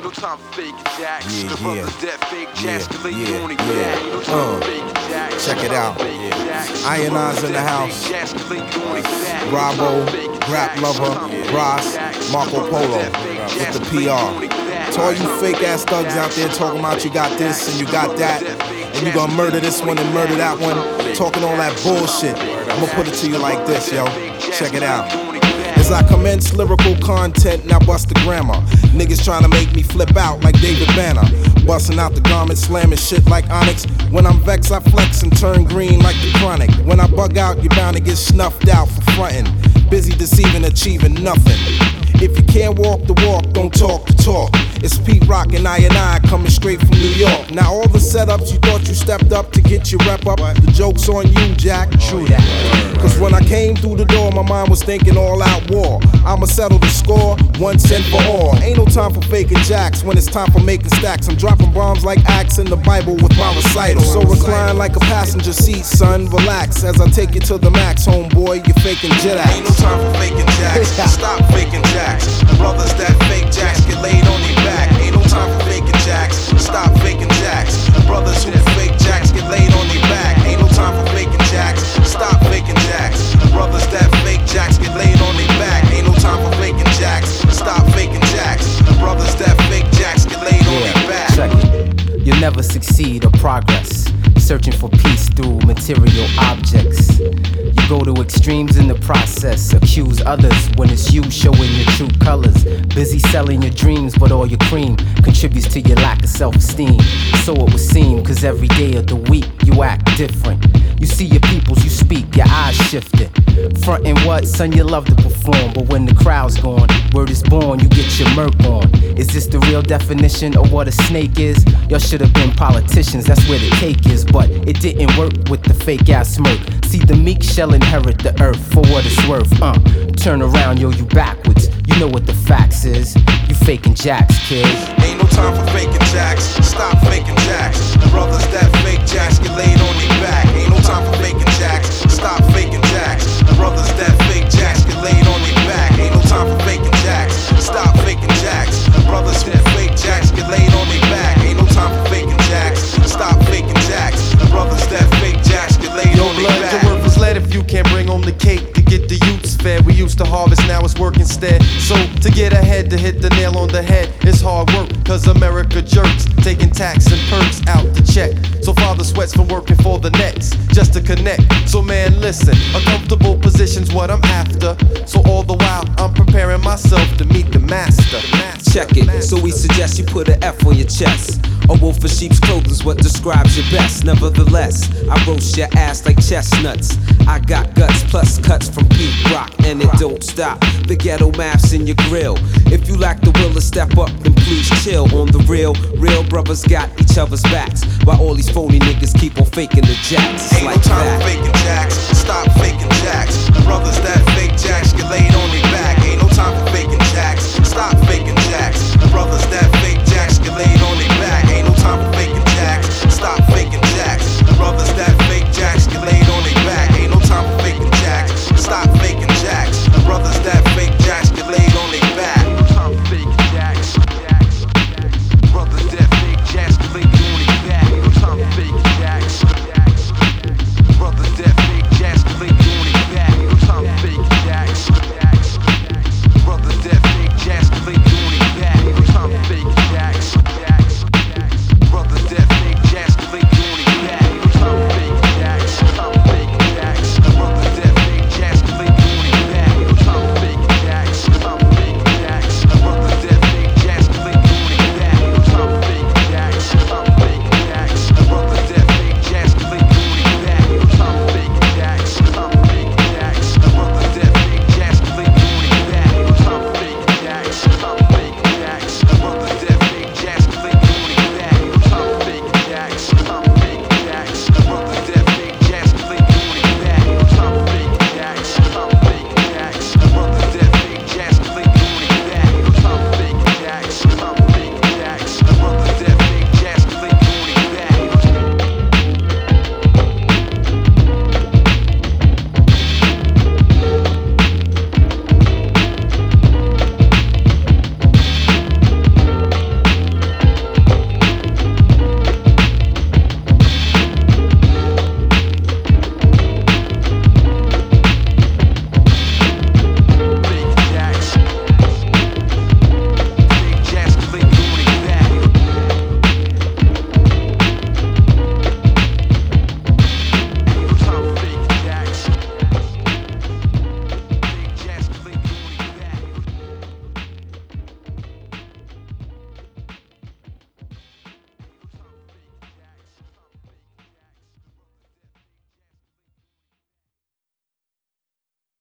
no time for fake jacks. Yeah, The brothers that fake jacks, yeah, lay you yeah, on it, yeah. Ain't no time for fake jacks. Check it out. Ionized in the house. Bravo, Rap Lover, Ross, Marco Polo with the PR. To all you fake ass thugs out there talking about you got this and you got that, and you gonna murder this one and murder that one, talking all that bullshit. I'ma put it to you like this, yo. Check it out. As I commence lyrical content, now bust the grammar. Niggas trying to make me flip out like David Banner. Busting out the garment, slamming shit like Onyx. When I'm vexed, I flex and turn green like the Chronic. When I bug out, you're bound to get snuffed out for frontin'. Busy deceiving, achieving nothing. If you can't walk the walk, don't talk the talk. It's Pete Rock and I coming straight from New York. Now all the setups you thought you stepped up to get your rep up, the joke's on you, Jack. True that. Cause when I came through the door, my mind was thinking all out war. I'ma settle the score, once and for all. Ain't no time for faking jacks when it's time for making stacks. I'm dropping bombs like Acts in the Bible with my recital. So recline like a passenger seat, son, relax as I take you to the max, homeboy, you're faking jet acts. Ain't no time for faking jacks, stop faking jacks. Brothers that fake jacks get laid on their back. Ain't no time for faking jacks, stop faking jacks. Brothers who fake jacks get laid on their back. Ain't no time for faking jacks, stop faking jacks. Brothers that fake jacks get laid on their back. Ain't no time for faking jacks, stop faking jacks. Brothers that fake jacks get laid on their back. Check it. You'll never succeed or progress searching for peace through material objects. You go to extremes in the process, accuse others when it's you showing your true colors. Busy selling your dreams, but all your cream contributes to your lack of self-esteem. So it would seem, cause every day of the week you act different. You see your peoples, you speak, your eyes shifted. Frontin' what, son, you love to perform, but when the crowd's gone, word is born, you get your murk on. Is this the real definition of what a snake is? Y'all should have been politicians, that's where the cake is. But it didn't work with the fake ass smirk. See, the meek shall inherit the earth for what it's worth. Turn around, yo, you backwards. You know what the facts is. You faking jacks, kid. Ain't no time for faking jacks, stop faking jacks. Brothers that fake jacks get laid on their back. Ain't no time for faking jacks, stop faking jacks. Brothers that fake jacks get laid on their back. Ain't no time for faking jacks, stop faking jacks. Brothers who fake jacks get laid on their back. Ain't no time for faking jacks, stop faking jacks. Brothers that fake jacks get laid on their back. Your worth is lead if you can't bring home the cake to get the youths fed. We used to harvest, now it's work instead. So to get ahead, to hit the nail on the head, it's hard work, cause America jerks, taking tax and perks out to check. So father sweats from working for the next, just to connect. So man, listen, a comfortable position's what I'm after. So all the while, I'm preparing myself to meet the master. Check it, so we suggest you put an F on your chest. A wolf in sheep's clothing's what describes your best. Nevertheless, I roast your ass like chestnuts. I got guts plus cuts from Pete Rock, and it don't stop. The ghetto maths in your grill. If you lack the will to step up, then please chill. On the real, real brothers got each other's backs, while all these phony niggas keep on faking the jacks. It's Ain't like no time that. for faking jacks, stop faking jacks. Brothers that fake jacks get laid on their back. Ain't no time for faking jacks, stop faking jacks. Brothers that fake jacks get laid on their